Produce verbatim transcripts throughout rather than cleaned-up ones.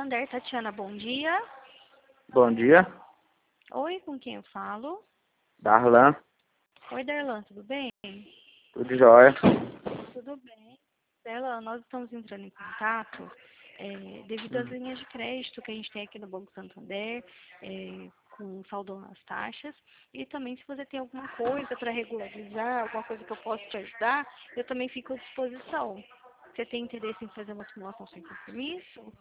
Santander, Tatiana, bom dia. Bom dia, Oi, com quem eu falo? Darlan, Oi, Darlan, tudo bem? tudo jóia. Tudo bem. Darlan, nós estamos entrando em contato é, devido às linhas de crédito que a gente tem aqui no Banco Santander, é, com saldo nas taxas. E também, se você tem alguma coisa para regularizar, alguma coisa que eu possa te ajudar, eu também fico à disposição. Você tem interesse em fazer uma simulação sem compromisso?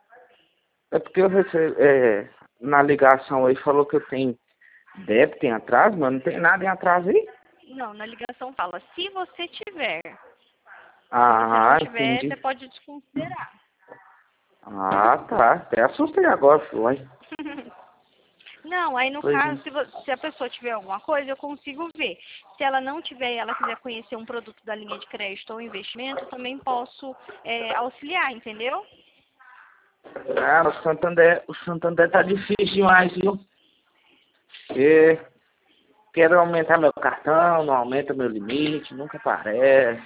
É porque eu recebi, é, na ligação aí falou que eu tenho débito em atraso, mas não tem nada em atraso aí? Não, na ligação fala, se você tiver. Se você não Ah, tiver, entendi. você pode desconsiderar. Ah, tá. Até assustei agora, foi. Não, aí no Pois é. caso, se, vo- se a pessoa tiver alguma coisa, eu consigo ver. Se ela não tiver e ela quiser conhecer um produto da linha de crédito ou investimento, eu também posso é, auxiliar, entendeu? Ah, o Santander, o Santander tá difícil demais, viu? Porque quero aumentar meu cartão, não aumenta meu limite, nunca aparece.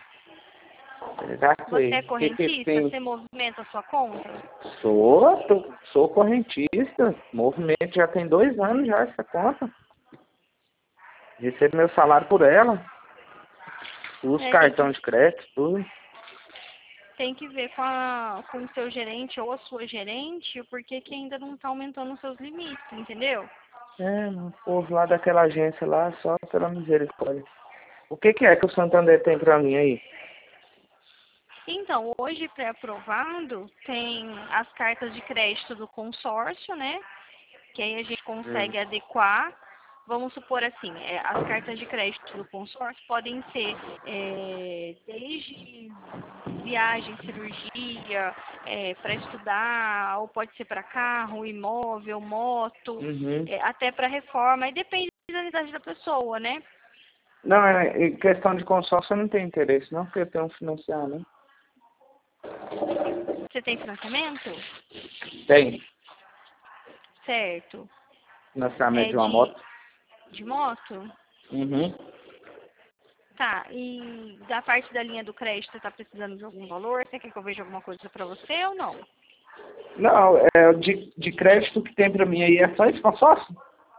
Já Você sei. é O que que correntista? tem? Você movimenta a sua conta? Sou, tô- sou correntista. Movimento já tem dois anos já essa conta. Recebo meu salário por ela. Uso É, tem que, cartão de crédito, tudo. tem que ver com, a, com o seu gerente ou a sua gerente o porquê que ainda não está aumentando os seus limites, entendeu? É, o povo lá daquela agência lá, só pela misericórdia. O que que é que o Santander tem pra mim aí? Então, hoje pré-aprovado tem as cartas de crédito do consórcio, né? Que aí a gente Hum. consegue adequar. Vamos supor assim, é, as cartas de crédito do consórcio podem ser é, desde viagem, cirurgia, para estudar, ou pode ser para carro, imóvel, moto, Uhum. é, até para reforma. Aí depende da idade da pessoa, né? Não, é, em questão de consórcio eu não tenho interesse, não, porque eu tenho um financiamento. Você tem financiamento? Tem. Certo. Financiamento É de uma de, moto. de moto? Uhum. Tá, e da parte da linha do crédito, você está precisando de algum valor? Você quer que eu veja alguma coisa para você ou não? Não, é, de, de crédito que tem pra mim aí é só esse consórcio?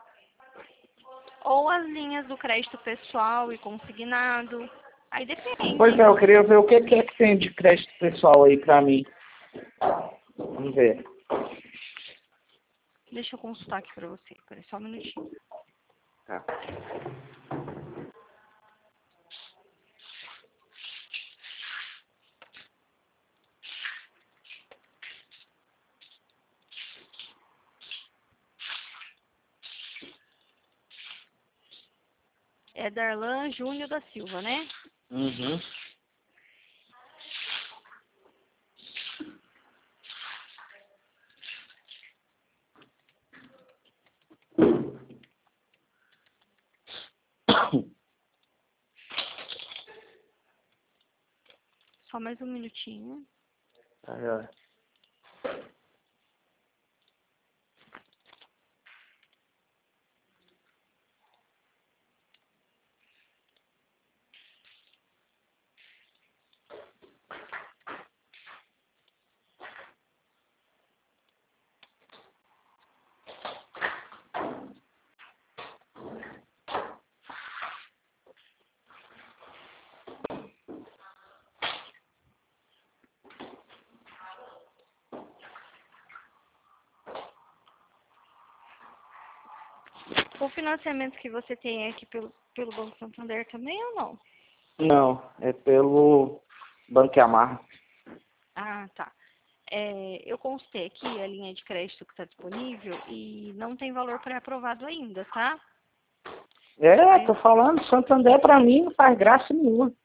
Ou as linhas do crédito pessoal e consignado. Aí Pois depende. é, eu queria ver o que que é que tem de crédito pessoal aí pra mim. Vamos ver. Deixa eu consultar aqui para você. Peraí, só um minutinho. Tá. É Darlan Júnior da Silva, né? Uhum. Só mais um minutinho. Aí, ó. O financiamento que você tem aqui pelo, pelo Banco Santander também ou não? Não, é pelo Banco Amarra. Ah, tá. É, eu consultei aqui a linha de crédito que está disponível e não tem valor pré-aprovado ainda, tá? É, Aí, tô falando, Santander pra mim não faz graça nenhuma.